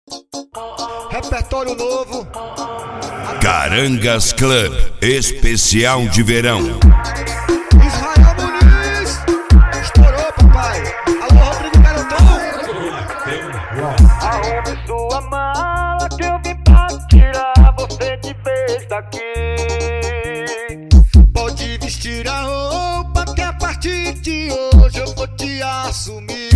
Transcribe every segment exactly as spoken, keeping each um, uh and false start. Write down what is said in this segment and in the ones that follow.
Repertório novo. Carangas Club, especial de verão. Israel Muniz, estourou, papai. Alô, Rodrigo Garotão. Arrume sua mala que eu vim pra tirar você de vez daqui. Pode vestir a roupa que a partir de hoje eu vou te assumir.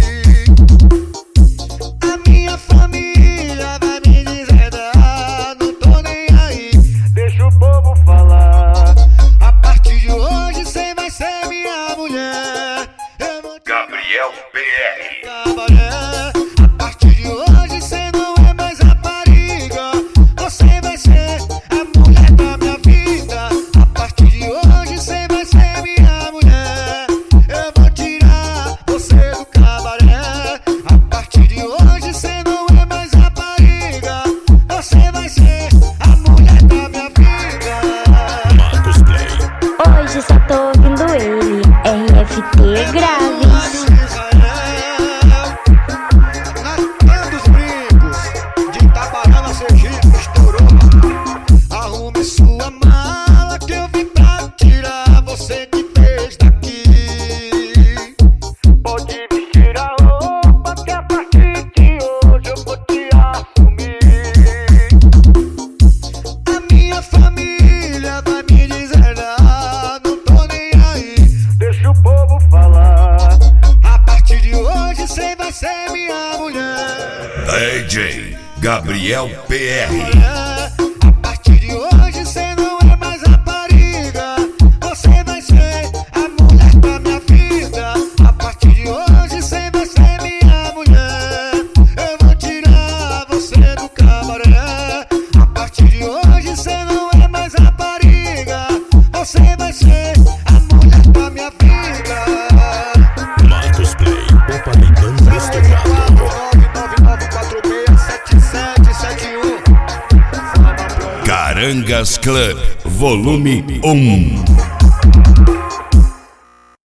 A minha família vai me deserdar, não tô nem aí. Deixa o povo falar. A partir de hoje cê vai ser minha mulher. Eu vou te Gabriel P R. cabaré. A partir de hoje cê não é mais rapariga. Você vai ser a mulher da minha vida. A partir de hoje cê vai ser minha mulher. Eu vou tirar você do cabaré. A partir de hoje cê não é mais rapariga. Você vai ser a mulher da minha vida. Marcos Play. Hoje só tô ouvindo ele, R F T Graves. Na terra dos brincos, de Itabarana, Sergipe, estourou. Arrume sua mala que eu vim pra tirar você de vez daqui. Pode vestir a roupa que a partir de hoje eu vou te assumir. A minha família vai me deserdar, não tô nem aí. Deixa o povo falar. A partir de hoje cê vai ser minha mulher. D J Gabriel P R. A partir de hoje cê não é mais rapariga. Você vai ser a mulher da minha vida. A partir de hoje cê vai ser minha mulher. Eu vou tirar você do cabaré. A partir de hoje cê não é mais rapariga. Você vai ser a mulher da minha vida. Marcos Play, o paredão misturado. nove nove nove quatro seis sete sete sete um. Carangas Club, volume um.